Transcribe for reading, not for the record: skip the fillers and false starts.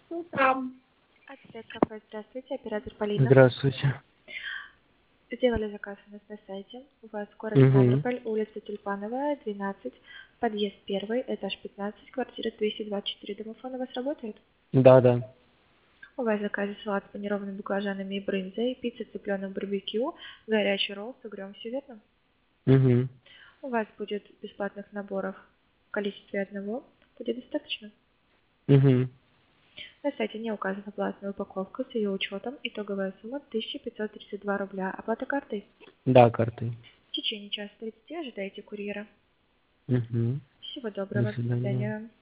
Ответ кафе, здравствуйте, оператор Полина. Здравствуйте. Сделали заказ у нас на сайте. У вас город Угу. Ставрополь, улица Тюльпановая, 12, подъезд 1, этаж 15, квартира 224. Домофон у вас работает? Да, да. У вас в заказе салат с панированными баклажанами и брынзой, пицца цыпленок барбекю, горячий ролл с угрём, все верно? Угу. У вас будет бесплатных наборов в количестве одного. Будет достаточно? Угу. На сайте не указана платная упаковка с ее учетом. Итоговая сумма 1532 рубля. Оплата картой. Да, картой. В течение часа 30 ожидайте курьера. Угу. Всего До доброго. До свидания. свидания.